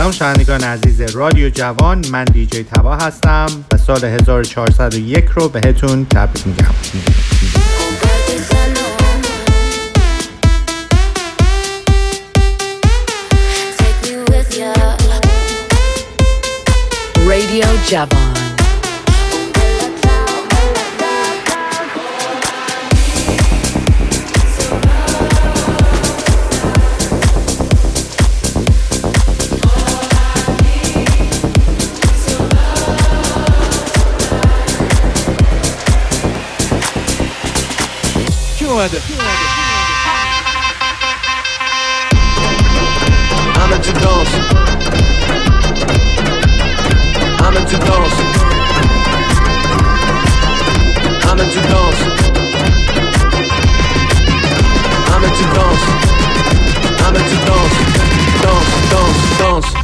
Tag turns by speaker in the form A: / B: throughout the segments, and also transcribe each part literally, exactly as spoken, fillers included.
A: سلام شنوندگان عزیز رادیو جوان، من دیجی تبا هستم و سال هزار و چهارصد و یک رو بهتون تبریک میگم.
B: رادیو جوان
C: اومده
D: همه تو دانس همه تو دانس همه تو دانس همه تو دانس همه تو دانس دانس دانس دانس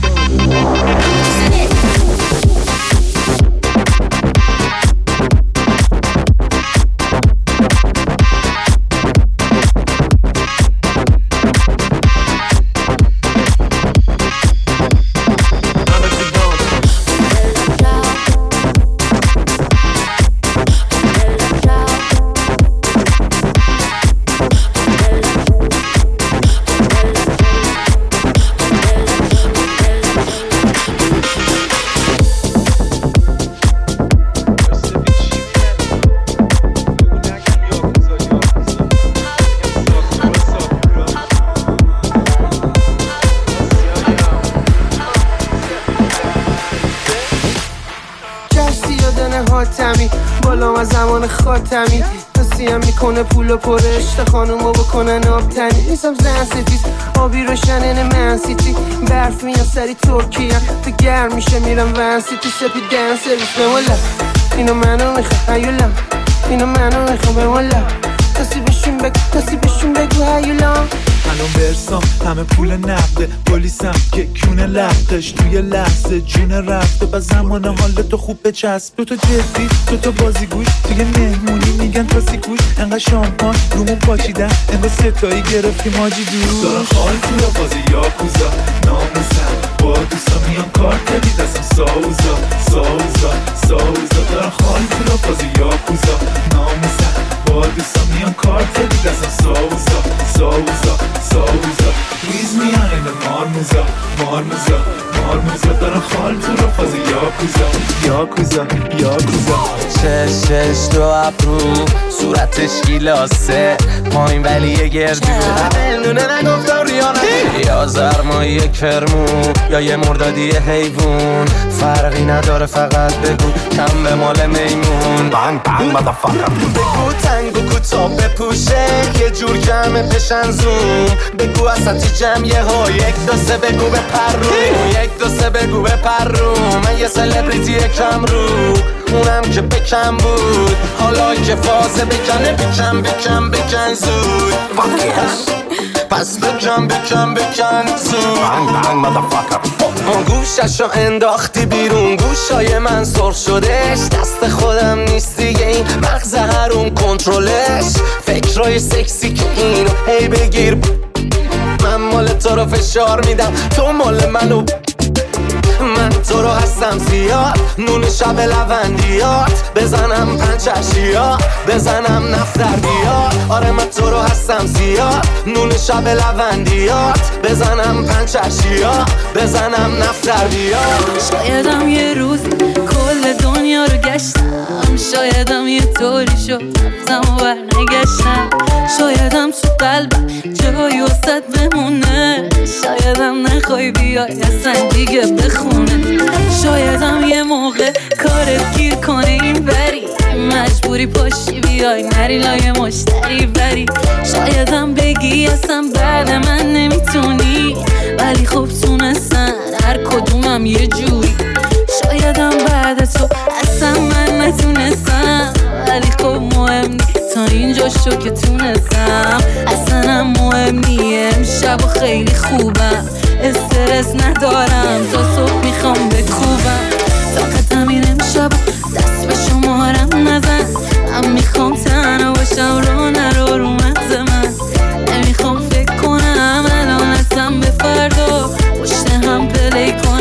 D: خاتمی تسیم میکنه پولو پرش تا خانومو بکنن آبتنی نیستم زن ستیز آبی روشنن من سیتی برف میان سری ترکیه تو گرم میشه میرم ون سیتی سپی دن سرویس بمولا اینو منو میخوام هیولا اینو منو میخوام بمولا کسی بشون بگو کسی بشون بگو هیولا
C: الان برسام همه پول نقده پلیسم که کونه لختش توی لحظه جون رفته با زمان حال تو خوب بچسب دو تا جدی دو تا بازیگوش توی مهمونی میگن تاسی گوش انقدر شامپان رومون پاچیدن انقدر ستایی گرفتیم حاجی دور دارم خال تو را بازی یاکوزا ناموسم با دوستا میان کار کردی دستم ساوزا ساوزا ساوزا دارم خال تو را بازی یاکوزا ناموسم با دوستا میان کار کردی دستم ساوزا ساوزا ساوزا ویز میان این مارموزا مارموزا مارموزا دارم خال تو را بازی یاکوزا یاکوزا یاکوزا
E: چش چش تو ابرو صورتش گیلاسه پایین ولی یه گردو نونه نگفتم ریانه یا زرمایی یک فرمو یا یه مردادی حیوون فرقی نداره فقط بگو کم به مال میمون بانگ بانگ مدفاکم بگو تنگو کوتا بپوشه یه جور جمع پشن زوم بگو اساتی جمعیه ها یک دو سه بگو به پرو یک دو سه بگو به پرو من یه سلبریتی کم رو اونم که بکم بود حالا که فازه بکنه بکن بکن بکن زود پس بکن بکن بکن زود بانگ بانگ مدفاکر گوششو انداختی بیرون گوشای من سرخ شدش دست خودم نیست دیگه این مغز هرون کنترلش فکرای سکسی که اینو هی بگیر من مال تو رو فشار میدم تو مال منو من تو رو هستم زیاد نون شب لوندیات بزنم پنچشیات بزنم نفتر بیاد آره من تو رو هستم زیاد نون شب لوندیات بزنم پنچشیات بزنم نفتر بیاد
F: شایدم یه روز کل دنیا رو گشتم شایدم یه طوری شد رفتم و برنگشتم شایدم تو قلبم جایی وسط بمونه شایدم نخوای بیای اصلا دیگه بخونه شایدم یه موقع کارت گیر کنه این بری مجبوری پاشی بیای نری لای مشتری بری شایدم بگی اصلا بعد من نمیتونی ولی خب تونستن هر کدومم یه جوری شایدم بعد تو اصلا من نتونستم ولی خب مهم نی تا اینجا شو که تونستم اصلا هم مهم نی امشب و خیلی خوبم استرس ندارم تا صبح میخوام بکوبم فقط همین امشب دست به شمارم نزن من میخوام تنها باشم رو نرو رو مغز من نمیخوام فکر کنم الان اصلا به فردا پشت هم پلی کنم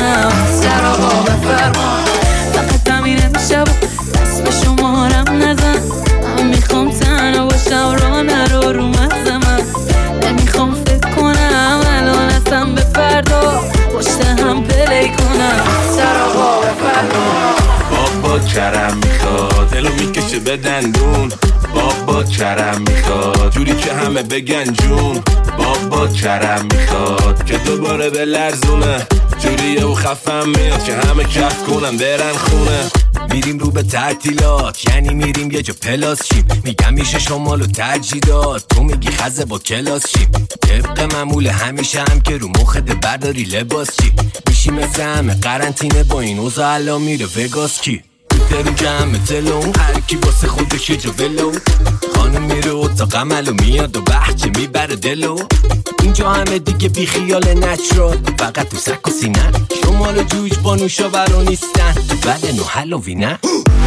G: به دندون. بابا کرم میخواد جوری که همه بگن جون. بابا کرم میخواد که دوباره به لرزونه، جوریه و خفم میاد که همه کف کنن برن خونه.
H: میریم رو به تعطیلات، یعنی میریم یه جا پلاس شیم. میگم میشه شمال و تجهیدات، تو میگی خزه با کلاس شیم. طبق معمول همیشه هم که رو مخت برداری لباس چی میشی مثل همه قرنطینه با این اوضاع الان میره وگاس کی درو جمع تلون، هر کی واسه خودش یه جا ولو. خانم میره اتاق عمل و میاد و بحچه میبره دلو. اینجا همه دیگه بی خیال نچرال، فقط تو سک و سینه. شمال و جوج با نوشاورا نیستن، تو بلن و هالووینه.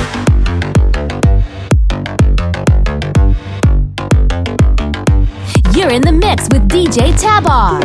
I: You're in the mix with دی جی Tabar.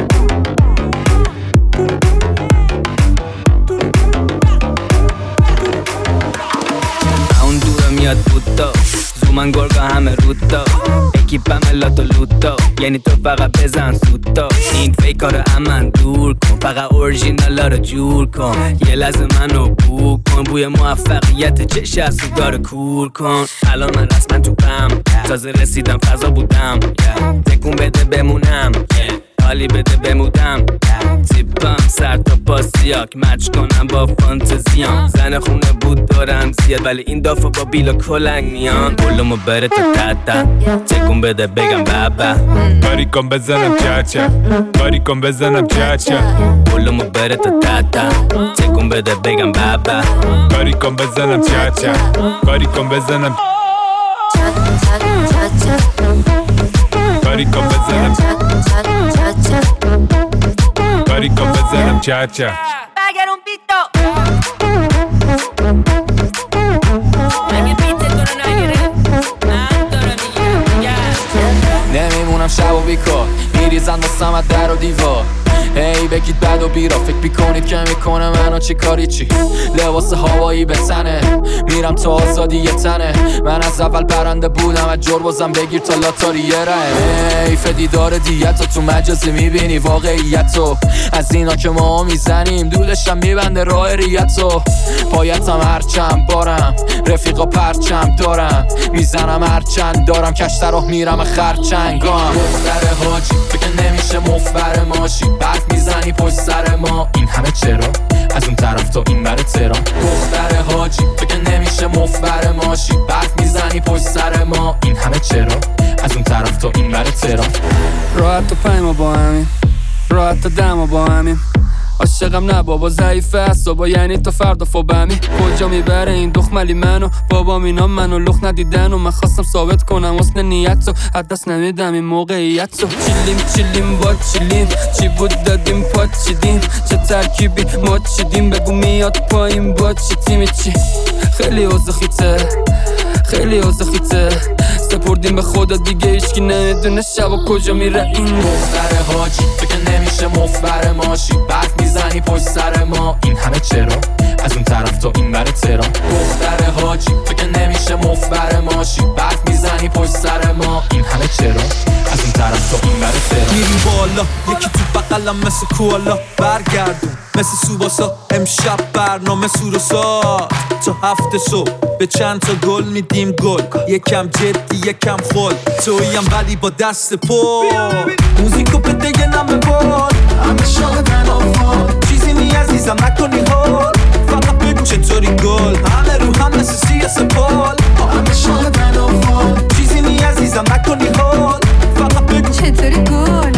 J: اون دورا میاد بودا، زومن گرگا همه رودا. اکیپم لاتو لوتا، یعنی تو فقط بزن سوتا. این فیکارو امن دور کن، فقط اورژینالا رو جور کن. یه لحظه منو بو کن، بوی موفقیت چش از سیگار کور کن. الان من رسما تو پم، تازه رسیدم فضا بودم. تکون بده بمونم، حالی بده بمودم. تیپم سر تا پاسیاک، مچ کنم با فانتزیام. زن خونه بود دارم زیاد، ولی این دافو با بیلا کلنگ میان. بلومو بره تا تتا، تکون بده بگم بابا.
K: باری کن بزنم چاچا، باری کن بزنم چاچا.
J: بلومو بره تا تتا، تکون بده بگم بابا.
K: باری کن بزنم چاچا، باری کن بزنم باری کن بزنم باری کن بزنم چاچا.
L: Pagar un pito.
M: نمیمونم شب و بیکار، میریزن دستم در و دیوار. هی بگید بد و بیرا، فکر میکنید که میکنه منو چی کاری چی. لباس هوایی به تنه، میرم تا آزادی یه تنه. من از اول پرنده بودم، از جربازم بگیر تا لاتاری یه ره. حیف دیدار دیتو، تو مجازی میبینی واقعیتو. از اینا که ما میزنیم دودشم میبنده راه ریتو. پایتم هرچند بارم، رفیقا پرچم دارم. میزنم هرچند دارم، کشتر راه میرم خرچنگام. دختر حاجی فکر نمیشه مفبر ماشی، برف میزنی پشت سر ما. این همه چرا؟ از اون طرف تا این بر تهران. دختر حاجی فکر نمیشه مفبر ماشی، برف میزنی پشت سر ما. این همه چرا؟ از اون طرف تا این بر تهران.
N: راحت و پایما با همین، راحت تا دما با همین. عاشقم نه بابا ضعیفه اعصابا، یعنی تا فردا فوبمی. کجا میبره این دخملی منو؟ بابام اینا منو لخ ندیدن و من خواستم ثابت کنم حسن نیتو. از دست نمیدم این موقعیتو. چیلیم چیلیم با چیلیم، چی بود دادیم پا چیدیم. چه ترکیبی ما چیدیم، بگو میاد پایین با چی تیمی چی. خیلی اوزخیته، خیلی اوزخیته. سپردیم به خدا دیگه هیچکی نمیدونه شبا کجا میره این.
M: دختر حاجی فکر نمیشه مفبر ماشی، برف میزنی پشت سر ما. این همه چرا؟ از اون طرف تا این بر تهران. دختر حاجی فکر نمیشه مفبر ماشی، برف میزنی پشت سر ما. این همه چرا؟ از اون طرف تا این بر تهران.
C: گیریم بالا یکی تو بغلم مثل کوالا، برگردون مثل سوباسا. امشب برنامه سوروسا تا هفت صبح به چند تا گل میدیم گل. یکم جدی یکم خل، تویم ولی با دست پل. موزیکو بده یه نم بال، همه شادن آفال. چیزی نی عزیزم نکنی حال، فقط بگو چطوری گل. همه رو هم مثل سیاس پال، همه شادن آفال. چیزی نی عزیزم نکنی حال، فقط بگو
F: چطوری گل.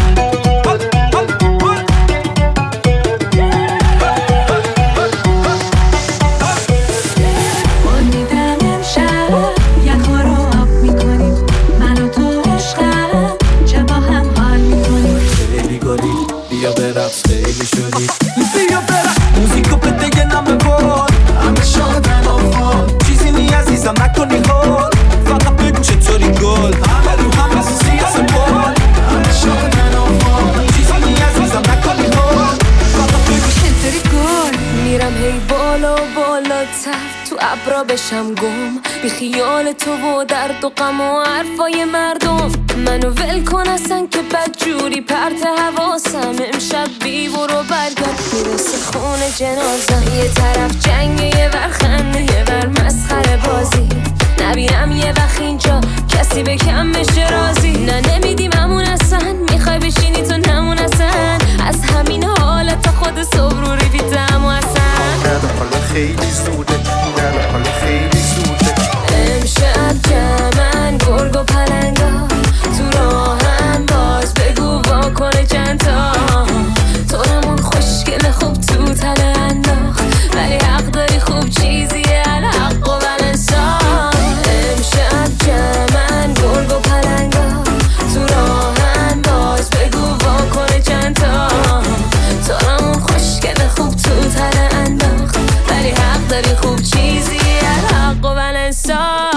M: بیا برقص خیلی شدی،
C: بیا برقص. موزیکو بده یه نم بال، همه شادن آفال. چیزی نی عزیزم نکنی حال، فقط بگو چطوری گل. همه رو هم مثل سیاس بال، همه شادن آفال. چیزی نی عزیزم نکنی حال، فقط بگو
F: چطوری گل. میرم هی بالا و بالاتر، تو ابرا بشم گم. بی خیال تو و درد و غم و حرفای مردم. منو ول کن اصلا که بدجوری پرت حواسم. امشب بی برو برگرد، میرسه خونه جنازم. یه طرف جنگ یه ور خنده یه ور مسخره بازی. نه
L: نبینم یه وقت اینجا کسی به کم بشه راضی. نه نمیدیم همون اصلا، میخوای بشینی تو نمون اصلا. از همین حالت تا خود صبح رو ریفیتم و اصلا
O: نه حالا خیلی زوده، نه حالا خیلی زوده.
L: امشب جمعن گرگ و پلنگا تو راهن، باز بگو واکنه چند تا تو رمون خوشگل خوب تو تله انداخت، ولی حق داری خوب چیزیه الحق و ولنسان. امشب جمعن گرگ و پلنگا تو راهن، باز بگو واکنه چند تا تو رمون خوشگل خوب تو تله انداخت، ولی حق داری خوب چیزیه الحق و ولنسان.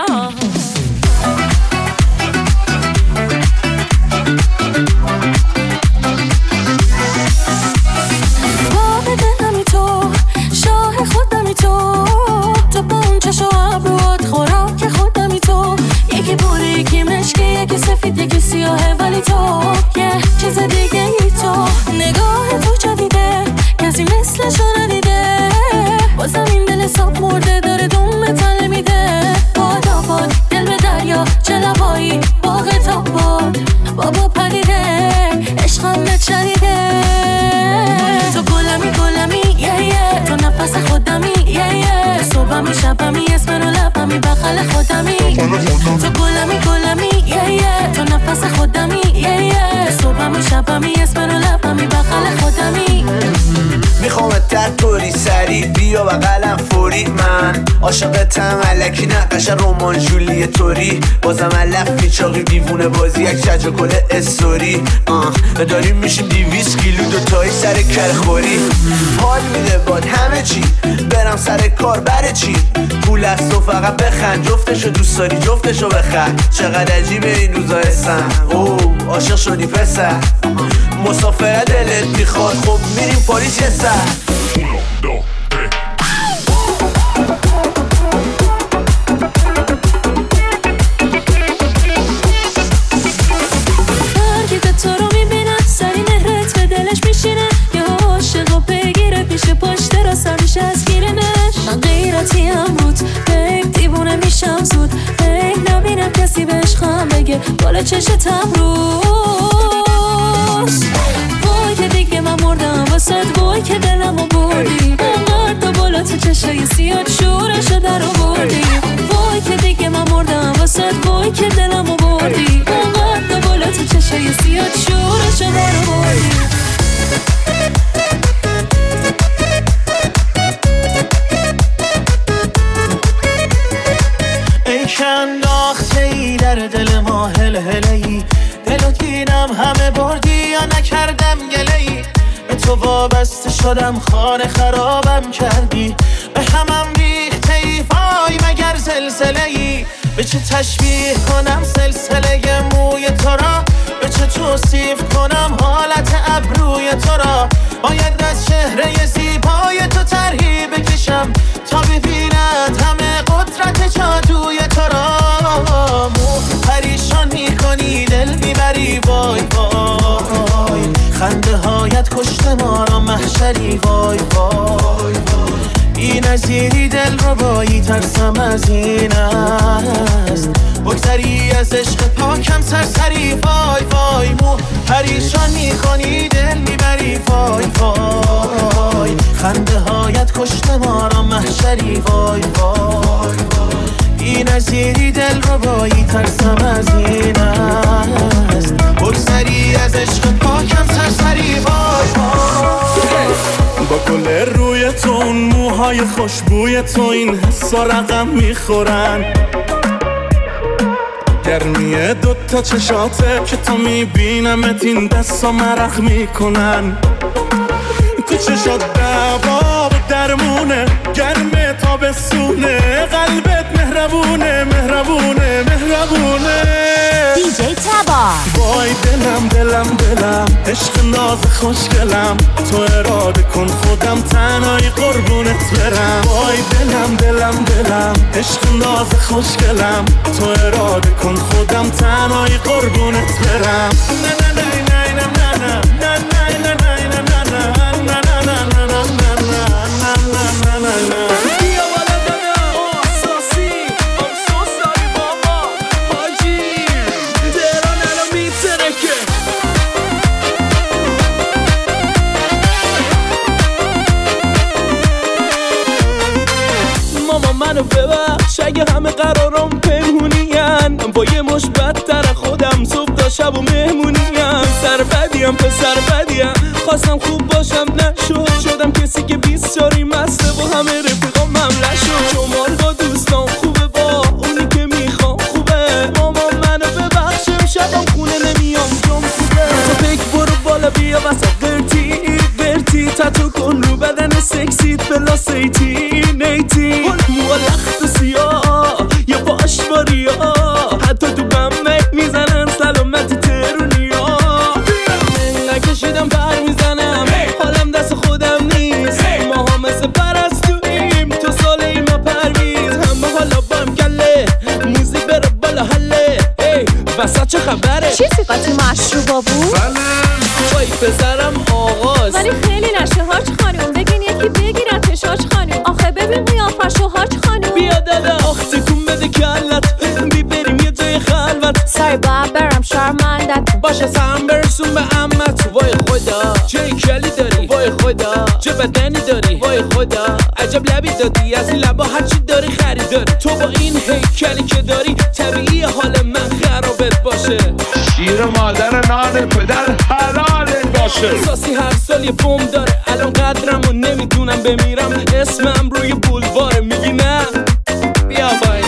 L: یکی سفید یکی سیاهه ولی تو یه چیز دیگه ای تو. نگاه تو جدیده کسی مثلشو ندیده، بازم این دل ساب مرده داره دوم به تله میده. باد آباد دل به دریا چه لبایی باغ تا باد بابا پریده عشقم نچریده. تو گلمی گلمی یه یه تو نفس خودمی یه یه صبحمی شبمی اسم رو لبمی بخل خودمی. تو گلمی گلمی یه یه تو نفس خودمی یه یه صبحمی شبمی اسم رو لبمی بخل خودمی.
O: میخوامت در طوری سری بیا و قلم فوری، من عاشقتم الکی نقش رمان جولی توری. بازم علف پیچاقی دیوونه بازی یک شجر کل استوری. آه داریم میشیم دیویس کیلو دوتایی سر کرخوری. حال میده باد همه چی برم سر کار بره چی، پول از تو فقط بخند، جفتشو دوست داری جفتشو بخند. چقدر عجیبه این روزا هستن، اوه عاشق شدی پسر، مسافره دلت میخواد خب میریم پاریس یه سر.
L: برگیده تو رو میبینم سری مهرت به دلش میشینه، یه عاشق و بگیرت میشه پشت را سر میشه از گیرنش. من غیرتی هم روت بیب دیوونه میشم زود، بیب نبینم کسی به عشقم بگه بالا چشتم روز. وای که دیگه من مردم واسد، وای که دلمو بردی انقدر تو بالا تو چشای سیاد شورشو در آوردی. وای که دیگه من مردم واسد، وای که دلمو بردی انقدر تو بالا تو چشای سیاد شورشو در آوردی.
C: ای که انداخته ای در دل ما هل هلی، دلو گیرم همه بردی یا نکردم گله ای. به تو وابسته شدم خانه خرابم کردی، به همم ریخته ای وای مگر زلزله ای. به چه تشبیه کنم سلسله موی تو را، به چه توصیف کنم حالت ابروی تو را. باید از چهره زیبای تو طرحی بکشم تا ببیند همه قدرت جادوی تو را. مو پریشان میکنی دل میبری وای وای، خنده هایت کشته ما را محشری وای وای. بی نظیری دل رو بایی ترسم از این است، بگذری از عشق پاکم سرسری وای وای. مو پریشان میکنی دل میبری وای وای، خنده هایت کشته ما را محشری وای وای. بی نظیری دل رو بایی ترسم از این است، بگذری از عشق پاکم سرسری وای وای.
P: با گل روی تو اون موهای خوشبوی تو این حسا رقم میخورن، گرمی دوتا چشاته که تو میبینمت این دستا مرخ میکنن. تو چشات دباب درمونه گرمه تابستونه، قلبت مهربونه مهربونه مهربونه.
I: دیجی تبار
P: وای دلم دلم دلم عشق ناز خوشگلم، تو اراده کن خودم تنهایی قربونت برم. وای دلم دلم دلم عشق ناز خوشگلم، تو اراده کن خودم تنهایی قربونت برم. نه نه نه نه نه نه نه نه نه نه نه
C: Bia wala dana, oh asasi, I'm so
Q: منو ببخش اگه همه قرارم پنهونین. با یه مش بدتر خودم صبح تا شب و مهمونیم. سر بدیم پسر بدیم خواستم خوب باشم نشد. شدم کسی که بیست جاری مسته با همه رفیقام ممله شد. شمال با دوستان خوبه با اونی که میخوام خوبه. مامان منو ببخشه شبم خونه نمیام جم خوبه. تو پیک برو بالا بیا وسط قرتی قرتی تتو کن رو بدن سکسیت بلا سیتی نیتی مو لخت و سیاه یا باش باریا حتی تو بمه میزنن سلامتی ترونیا. منگه کشیدم پر میزنم حالم دست خودم نیست. ما ها مثل پرستویم تو ساله ای ما پرویز. همه حالا بام گله موزیک بره بالا حله. ای وسط چه خبره؟
R: چی صفتی مشروبا بود؟
Q: وای پسرم آغاز
R: ولی خیلی نشه هاج خانوم. بگین یکی بگیرتش هاج خانوم. آخه ببین قیافشو هاج خانوم.
Q: بیا دادا آخ تکون بده کلت بی بریم یه جای خلوت.
R: سای باید برم شرمندت
Q: باشه سهم برسون به امت. وای خدا چه کلی داری وای خدا چه بدنی داری وای خدا عجب لبی دادی از این لبا هرچی داری خریداری. تو با این هیکلی که داری طبیعی حال من خرابت باشه.
G: شیر مادر نان پدر حلالت باشه.
Q: ساسی هر سال یه بوم داره الان قدرم و نمیدونم بمیرم. اسمم روی بولواره میگی نه بیا بای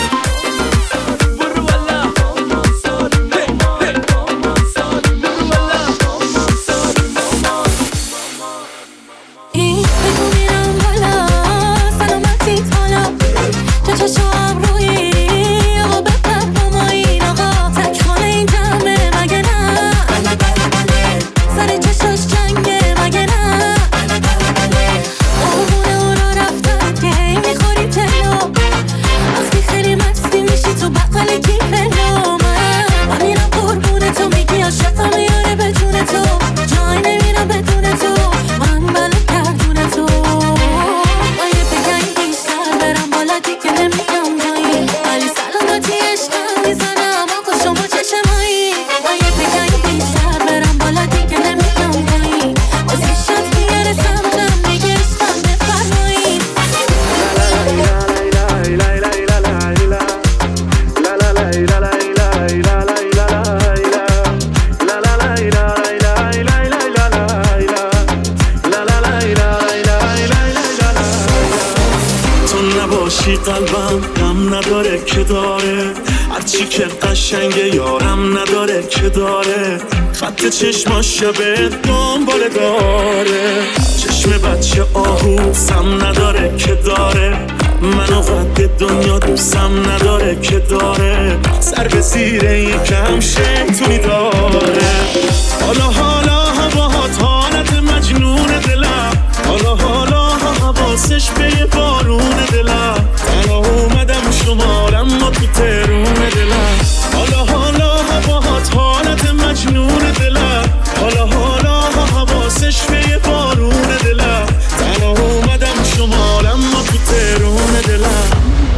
P: قلبم غم نداره که داره هرچی که قشنگه یارم نداره که داره. خط چشماش شبه دنباله داره چشم بچه آهوسم نداره که داره. منو قد دنیا دوستم نداره که داره. سر به زیر یکم شیطونی داره. حالا حالا هواهات حالت مجنون دلم. حالا حالا حواسش به یه بارون دلم. تنها اومدم شمارم ما تو ترون دلم. حالا حالا هواهات حالت مجنون دلم. حالا حالا حواسش به یه بارون دلم. تنها اومدم شمارم ما تو ترون دلم.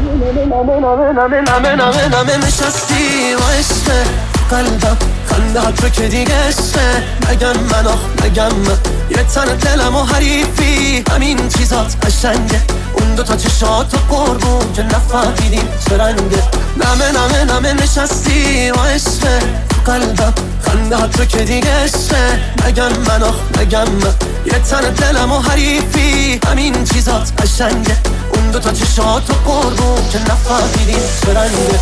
D: نمه نمه نمه نمه نمه نمه نشستی و عشقه قلبم خنده ها تو که دیگه عشقه. نگم من آخ نگم من یه تن دلم و حریفی همین چیزات قشنگه. اون دوتا چشات و قربون که نفهمیدیم چه رنگه. نمه نمه نمه نشستی و عشقه قلبم خنده ها تو که دیگه عشقه. نگم من آخ نگم من یه تن دلم و حریفی همین چیزات قشنگه. اون دوتا چشات و قربون که نفهمیدیم چه رنگه.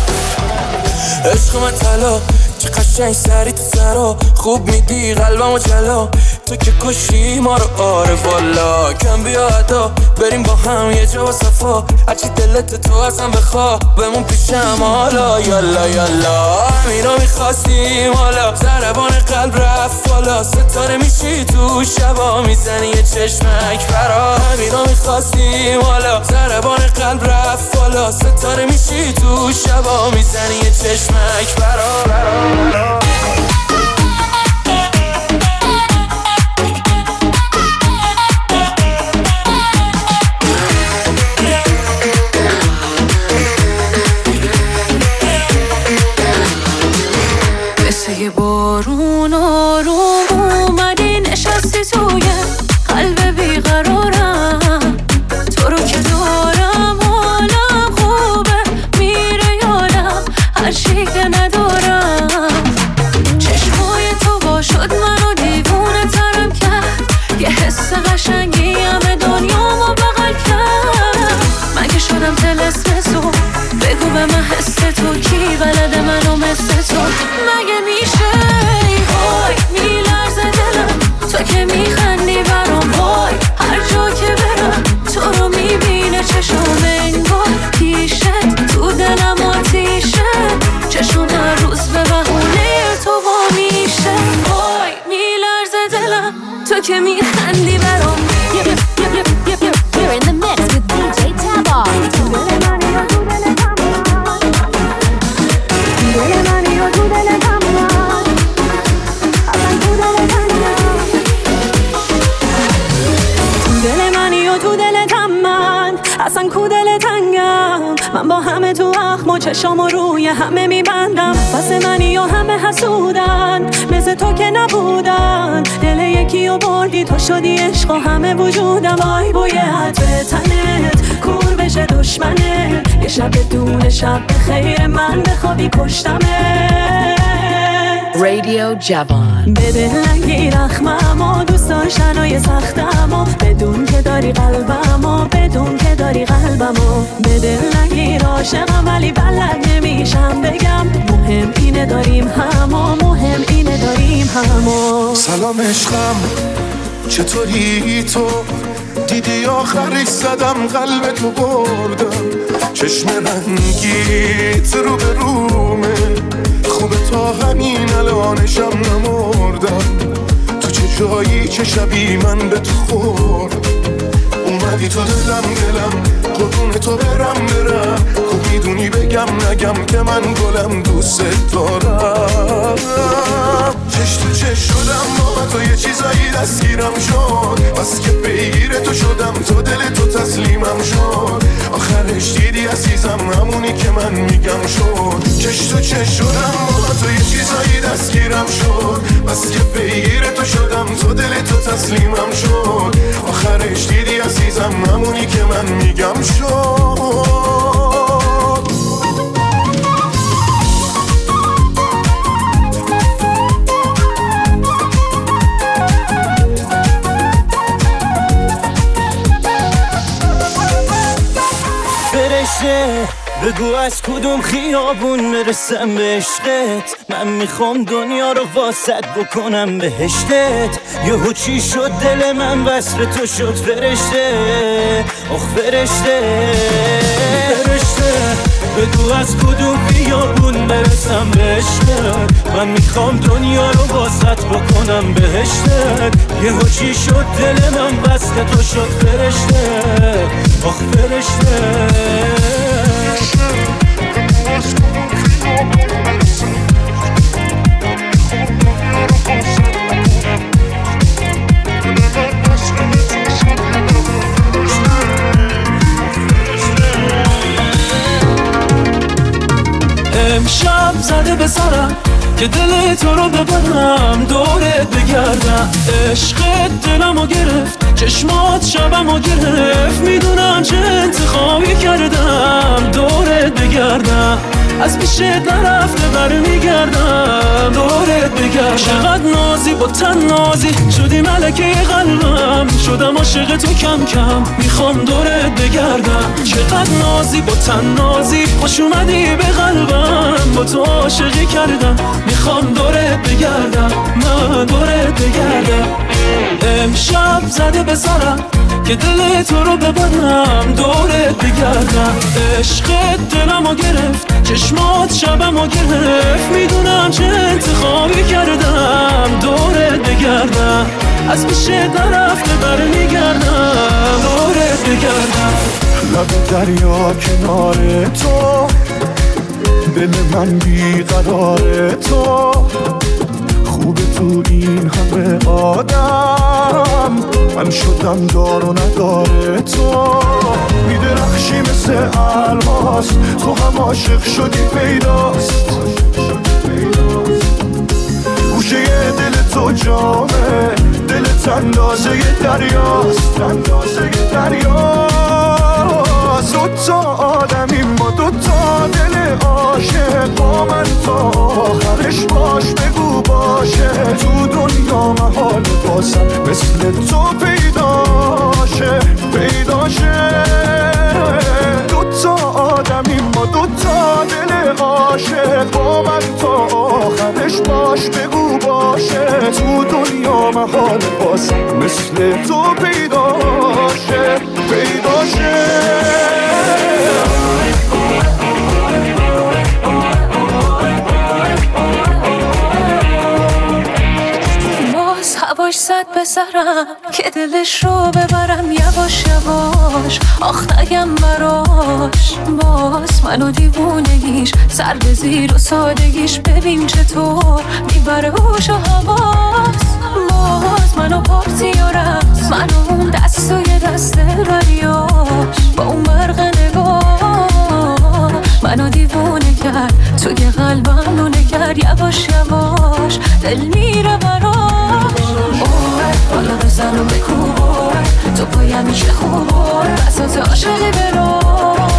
S: عشق من طلا چه قشنگ سری تو سرا خوب میدی قلبم و جلا. تو که کشی ما رو آره والا کم بیا ادا بریم با هم یه جا و صفا. هرچی دلت تو ازم بخوا بمون پیشم حالا یالا یالا. همینا میخواستیم حالا ضربان قلب رفت بالا. ستاره میشی تو شبا میزنی یه چشمک برا. همینا میخواستیم حالا ضربان قلب رفت بالا. ستاره میشی تو شبا میزنی یه چشمک برا.
F: مثل یه بارون آروم اومدی نشستی توی قلب بیقرارم. تو رو که دارم حالم خوب
L: قشنگی همه دنیا ما بغل کرد. من که شدم طلسم تو، بگو به من حس تو کی بلده منو مثل تو. مگه میشه وای میلرزه دلم تو که میخندی برام. وای هر جا که برم تو رو میبینه چشم انگار پیشت تو دلم آتیشه. چشم هر روز به بهونه تو وا میشه. وای میلرزه دلم تو که میخندی برام.
I: You're in the mix with دی جی Tabar.
R: اصلا کو دل تنگم من با همه تو اخم و چشامو روی همه میبندم. واسه منی و همه حسودن مثل تو که نبودن. دل یکی و بردی تو شدی عشق و همه وجودم. آی بوی عطر تنت کور بشه دشمنه. یه شب بدون شب خیر من بخوابی پشتمه.
B: رادیو جوان.
R: بده نگیر اخمم و دوست داشتنای سختم و بدون که داری قلبم و بدون که داری قلبم و بده نگیر عاشقم ولی بلد نمیشم بگم. مهم اینه داریم هم و مهم اینه داریم هم و
P: سلام عشقم چطوری تو؟ دیدی آخرش زدم قلب تو بردم. چشم رنگیت رو به رومه خوبه تا همین الانشم نمردم. تو چه جایی چه شبی من به تو خورد. اومدی تو دلم دلم قربون تو برم برم. خوب میدونی بگم نگم که من گلم دوست دارم. چش تو چش شدم با تو یه چیزایی دستگیرم شد. بس که پیگیر تو شدم تو دل تو تسلیمم شد. آخرش دیدی عزیزم همونی که من میگم شد. چش تو چش شدم با تو یه چیزایی دستگیرم شد. بس که پیگیر تو شدم تو دل تو تسلیمم شد. آخرش دیدی عزیزم همونی که من میگم شد.
Q: بگو از کدوم خیابون برسم به عشقت. من میخوام دنیا رو واسط بکنم بهشتت. یهو چی شد دل من وصل تو شد فرشته. آخ فرشته فرشته. بگو از کدوم خیابون برسم به عشقت. من میخوام دنیا رو واسط بکنم بهشتت. یهو چی شد دل من وصل تو شد فرشته. آخ فرشته.
C: امشب زده به سرم که دل تو رو ببرم دورت بگردم. عشقت دلمو گرفت چشمات شبمو گرفت. میدونم چه انتخابی کردم دورت بگردم. از پیشت نرفته برمیگردم دورت بگردم. چقدر نازی با تن نازی شدی ملکه قلبم. شدم عاشق تو کم کم میخوام دورت بگردم. چقدر نازی با تن نازی خوش اومدی به قلبم. با تو عاشقی کردم میخوام دورت بگردم. من دورت بگردم. امشب زده به سرم که دل تو رو ببرم دورت بگردم. عشقت دلمو گرفت چشمات شبمو گرفت. میدونم چه انتخابی کردم دورت بگردم. از پیشت نرفته برمیگردم دورت بگردم.
P: لب دریا کنار تو دل من بیقرار تو. خوبه تو این همه آدم من شدم دار و نداره تو. میدرخشی مثل الماس تو هم عاشق شدی پیداست. گوشه دل تو جامه دلت اندازه دریاست. اندازه دریاست. دوتا آدمیم با دوتا دل عاشق. با من تا آخرش باش بگو باشه. تو دنیا محال باسم مثل تو پیدا قبل تو پیدا شه پیدا شه.
F: هواش زد به سرم که دلش رو ببرم یواش یواش، آخ نگم براش باز منو دیوونگیش سر به زیر و سادگیش، ببین چطور میبره هوش و حواس. باز منو پارتی و رقص، منو اون دست و یه دست دریاش، با اون برق نگاه منو دیوونه کرد، توی قلبم نونه کرد یواش یواش، دل میره براش. اوه بالا بزن و بکوبه تو پایم میشه خوبه، بساط عاشقی برامه.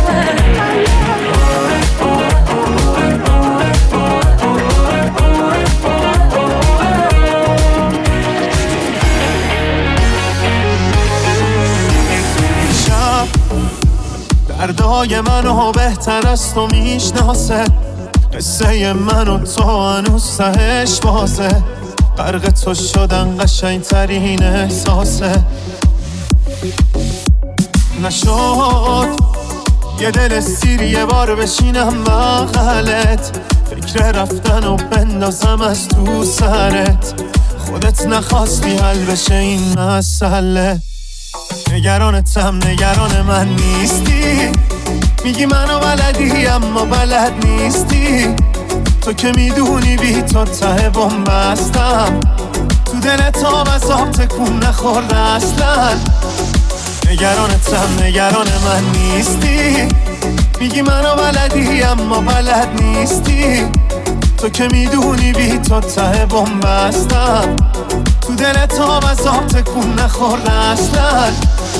P: شب دردای منو بهتر از تو میشناسه، قصه منو تو هنوز تهش بازه، غرق تو شدن قشنگ ترین احساسه. نشد یه دل سیر یه بار بشینم بغلت، فکر رفتن و بندازم از تو سرت، خودت نخواستی حل بشه این مسئله. نگرانتم نگران من نیستی، میگی منو بلدی اما بلد نیستی، تو که میدونی بی تو ته بومبستم، تو دلت آب از آب تکون نخورده اصلا. نگرانتم نگران من نیستی، میگی منو بلدی اما بلد نیستی، تو که میدونی بی تو ته بومبستم، تو دلت آب از آب تکون نخورده اصلا.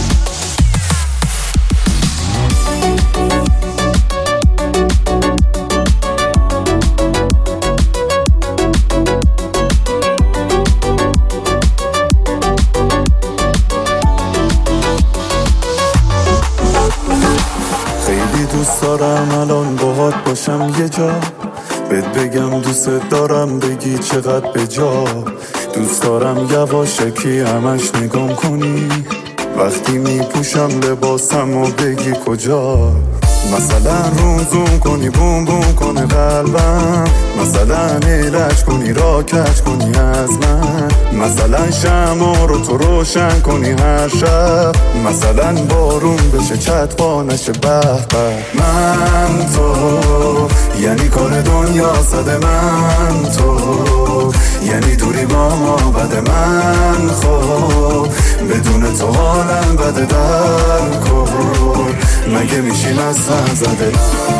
T: دوست دارم الان باهات باشم یه جا، بهت بگم دوست دارم بگی چقدر به جا، دوست دارم یواشکی همش نگام کنی وقتی میپوشم لباسم و بگی کجا، مثلا روم زوم کنی بوم بوم کنه قلبم، مثلا ایرج کنی را کج کنی از من، مثلا شمع رو تو روشن کنی هر شب، مثلا بارون بشه چتبا نشه به به. من تو یعنی کار دنیا صد من تو، یعنی دوری با ما بد من خب، بدون تو حالم بده در کن، مگه میشیم از سن زده.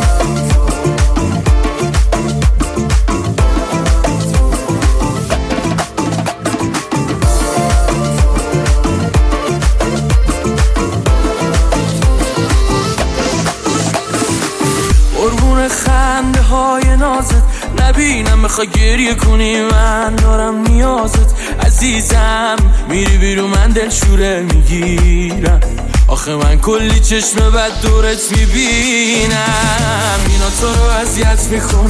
S: قربون خنده های نازت نبینم بخوای گریه کنی، من دارم نیازت عزیزم، میری بیرون من دل شوره میگیرم، آخه من کلی چشم بد دورت میبینم، اینا تو رو اذیت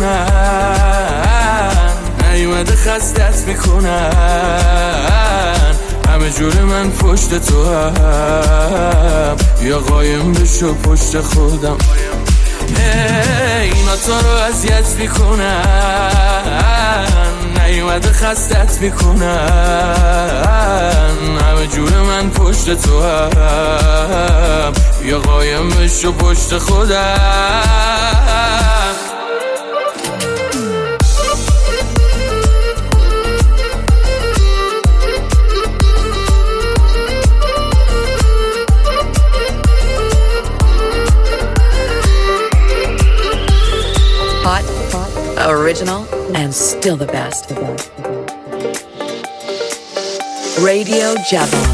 S: میکنن، نیومده خستت میکنن، همه جور من پشت تو هم، یا قایم بشو پشت خودم، اینا تو رو اذیت میکنن، نیومده خستت میکنن، همه جور من پشت تو هم، یا قایم بشو پشت خودم.
B: Hot, original, and still the best. Radio Javon.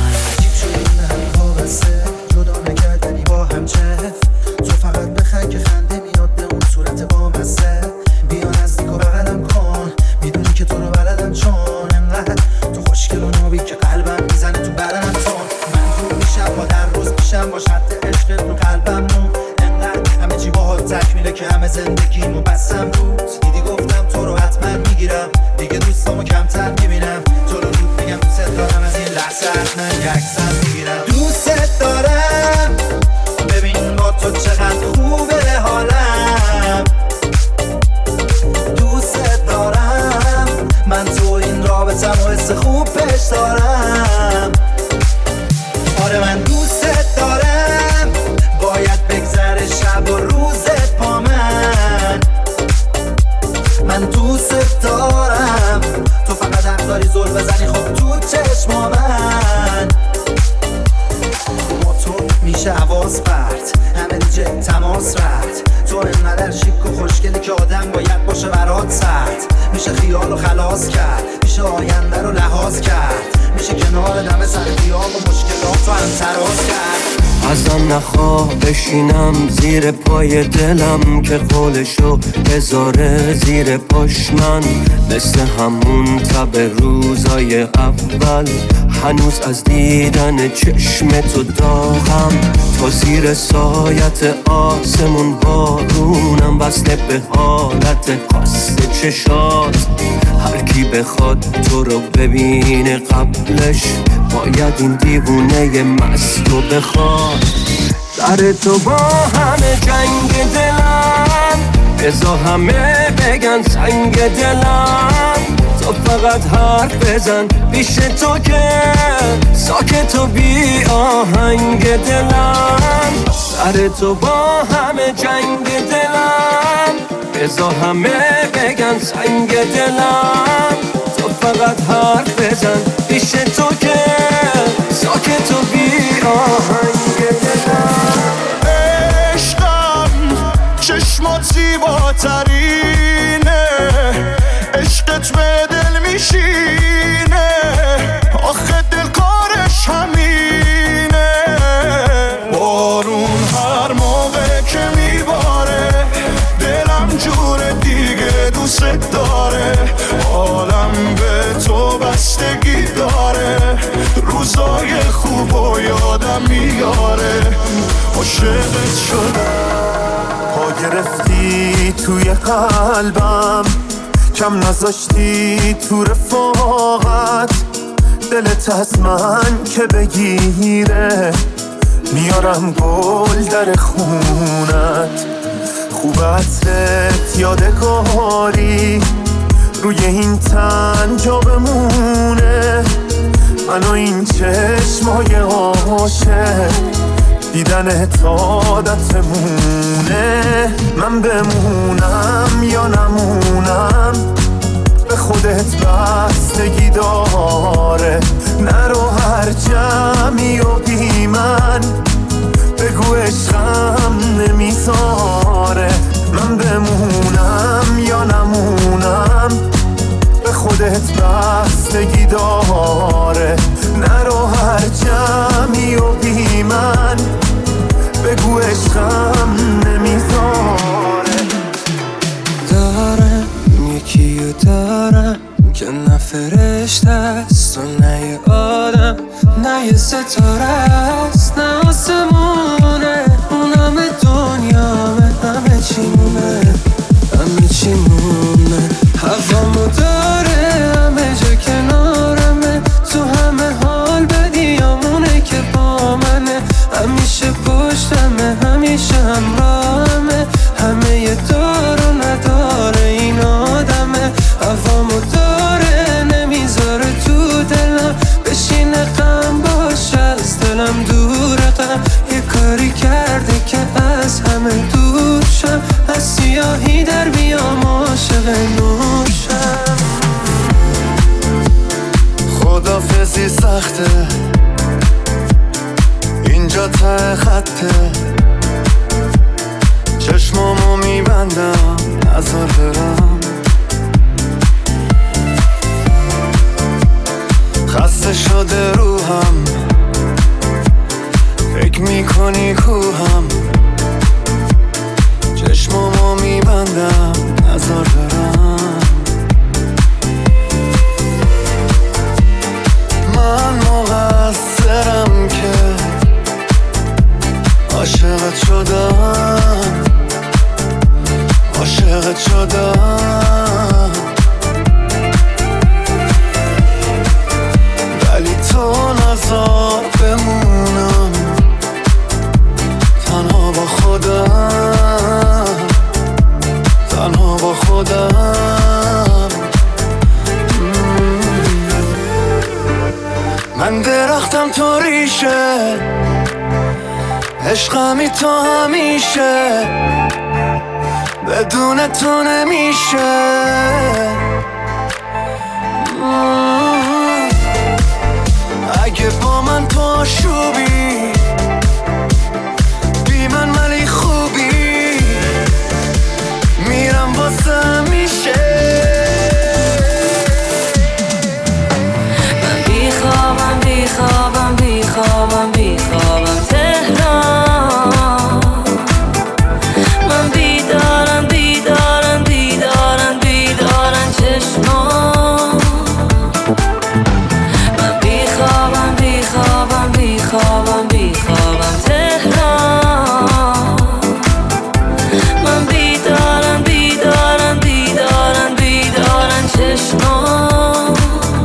U: تو فقط بخند که خنده میاد به اون صورت با مزه، بیا نزدیک و بغلم کن، میدونی که تو رو بلدم چون انقدر تو خوشگل و نابی که قلبم میزنه تو بدنم تون، من رو میشم با در روز میشم با شرط عشقت رو قلبم مون، انقدر همه چی باهات تکمیله که همه زندگیمو بستم روت، دیدی گفتم تو رو حتما میگیرم، دیگه دوستامو کمتر میبینم، تو رو رود میگم دوست دارم از این وسط من یکسر میگیرم. دوست دارم ببین با تو چقدر خوبه حالم. دوست دارم من تو این رابطم و حس خوب پیش دارم. آره من دوست دارم باید بگذره شب و روزت با من. من دوست دارم تو فقط حق داری زل بزنی خب تو چشما من. با تو میشه حواس پرت همه دیگه تماس رفت. تو انقدر شیک و خوشگلی که آدم باید باشه برات سرد. میشه خیال و خلاص کرد میشه آینده رو لحاظ کرد. میشه کنار دم سر دیاب و مشکلات رو هم تراز کرد.
E: ازم نخواه بشینم زیر پای دلم که قولشو بذاره زیر پاش من. مثل همون تب روزای اول هنوز از دیدن چشم تو داغم. تا زیر سایت آسمون بارونم وصله به حالت قصد چشات. هر کی بخواد تو رو ببینه قبلش باید این دیوونه مست رو بخواد. در تو با همه جنگ دلم بذار همه بگن سنگ دلم. تو فقط حرف بزن پیش تو که ساکت و بی آهنگ دلم. در تو با همه جنگ دلم بذار همه بگن سنگ دلم. تو فقط حرف بزن پیش تو که ساکت و بی آهنگ دلم.
P: عشقم چشمات زیباترینه عشقت به دل میشینه آخه دل کارش همینه. بارون هر موقع که میباره دلم جور دیگه دوست داره. عالم به تو بستگی داره روزای خوب و یادم میاره. عاشقت شدم پا گرفتی توی قلبم کم نذاشتی تو رفاقت. دلت از من که بگیره میارم گل در خونت. خوب عطرت یادگاری روی این تن جا بمونه. من و این چشمای عاشق دیدن عادتمونه. من بمونم یا نمونم به خودت بستگی داره. نرو هر جمعی و بی من بگو عشقم نمیذاره. من بمونم یا نمونم به خودت بستگی داره. نرو هر جمعی و بی من بگو عشقم نمیذاره.
S: دارم یکیو دارم که نه فرشته است و نه یه آدم نه یه ستاره است نه آسمونه. اون همه دنیامه همه چیمونه همه چیمونه. هوامو داره همه جا کنارمه تو همه حال بدیامونه که با منه. همیشه پشتمه همیشه همراهمه همه یه دار و نداره این آدمه. هوامو داره نمیذاره تو دلم بشینه غم باشه از دلم دوره. غم یه کاری کرده که از همه دور شم از سیاهی در بیام عاشق نوشم.
T: خدافزی سخته اینجا ته خطه. چشمامو میبندم نظر برم. خسته شده روحم فکر میکنی کوهم. چشمامو میبندم نظر برم. من مقصرم که عاشقت شدم عاشقت شدم ولی تو
A: اینطوریشه عشقمی تو همیشه بدون تو نمیشه اگه با من تو آشوبی بی من ولی خوبی میرم واسه میشه
F: من بیخوابم بیخوابم بیخوابم بیخوابم تهران من بیدارم بیدارم بیدارم بیدارم چشمان من بیخوابم بیخوابم بیخوابم بیخوابم تهران من بیدارم بیدارم بیدارم بیدارم چشمان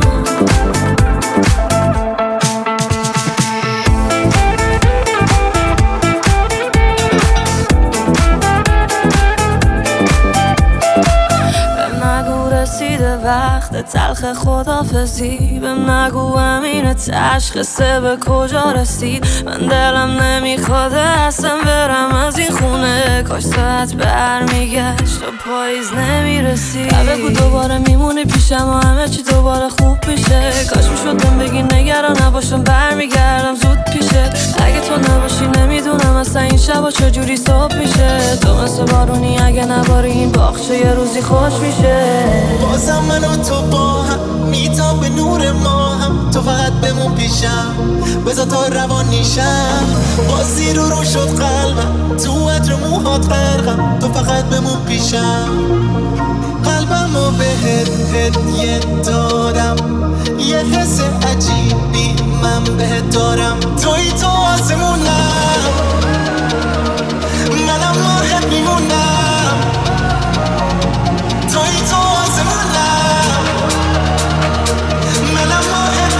F: وقت تلخ خدافزی بهم نگو امین تشخیصه به کجا رسید من دلم نمیخواد اصلا برم از این خونه کاش ساعت برمیگشت و پاییز نمیرسید بگو دوباره میمونی پیشم و همه چی دوباره خوب میشه کاش میشدم بگی نگران نباشم برمیگردم زود پیشه اگه تو نباشی نمیدونم اصلا این شبا چجوری صبح میشه تو مثل بارونی اگه نباری این باغچه یه روزی خوش میشه
U: بازم من و تو با هم میتاب به نور ما هم تو فقط بمون پیشم بذار تا روان نیشم بازی رو رو شد قلبم تو عطر موهات غرقم تو فقط بمون پیشم قلبم رو بهت هدیه دادم یه حس عجیبی من بهت دارم توی تو آسمونم منم مرغت میمونم توی تو آسمونم منم مرغت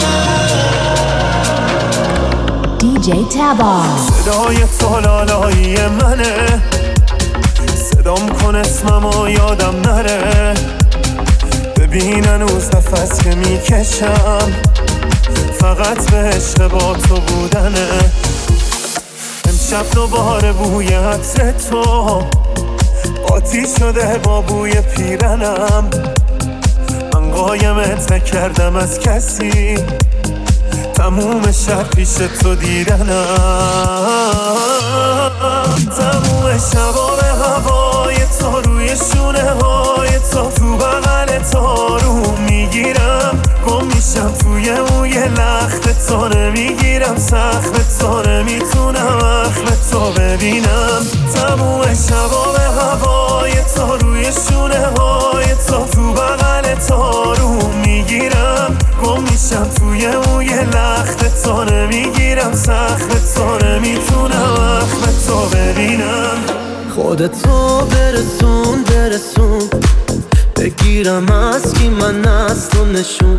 U: میمونم
I: دی جی تابا
P: صدای تو لالایی منه صدام کن اسممو یادم نره ببین هنوز نفس که میکشم فقط به عشق با تو بودنه امشب دوباره بوی عطر تو قاطی شده با بوی پیرنم من قایمت نکردم از کسی تموم شب پیش تو دیدنم تموم شبا به هوای تو روی شونه های تو تو بغل تو رو میگیرم گم میشم توی موی لخت تو نمیگیرم سخت تو نمیتونم اخم تو ببینم تموم شبا به هوای تو روی شونه های تو تو بغل تو رو میگیرم گم میشم توی موی لخت تو نمیگیرم سخت تو نمیتونم اخم تو ببینم
U: خودتو برسون برسون بگیرم از کی من از تو نشون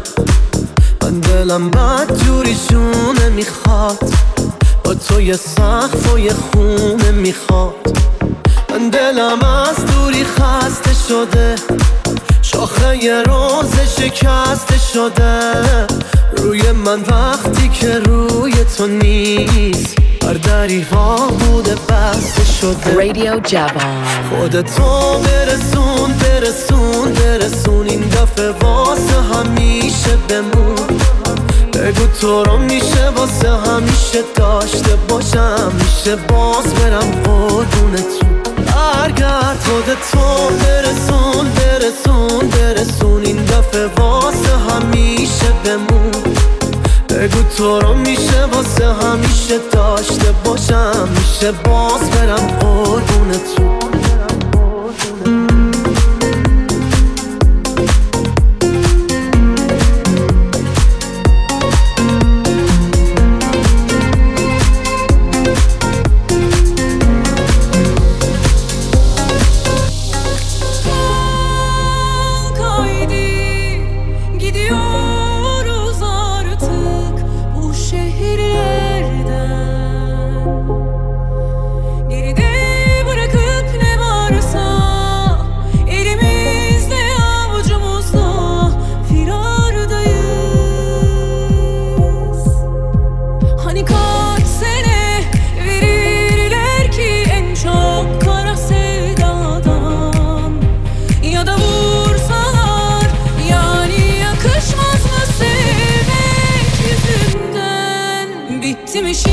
U: من دلم بد جوری شونه میخواد با تو یه سقف و یه خونه میخواد من دلم از دوری خسته شده شاخه یه روز شکسته شده روی من وقتی که روی تو نیست هر دری ها بوده بسته شده
B: رادیو جوان
U: خودتو برسون برسون برسون این دفعه واسه همیشه بمون بگو تو رو میشه واسه همیشه داشته باشم میشه باز برم قربونتون برگرد خودتو برسون برسون برسون این دفعه واسه همیشه بمون بگو تو رو میشه واسه همیشه داشته باشم میشه باز برم قربونتون
L: Geride bırakıp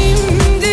L: şimdi